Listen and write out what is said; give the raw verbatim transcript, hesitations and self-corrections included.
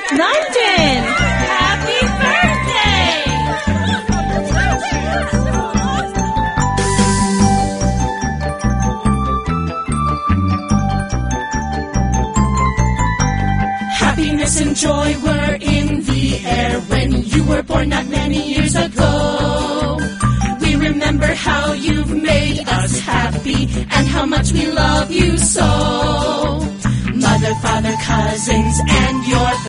Nineteen! Happy birthday! Happiness and joy were in the air when you were born not many years ago. We remember how you've made us happy and how much we love you so. Mother, father, cousins, and your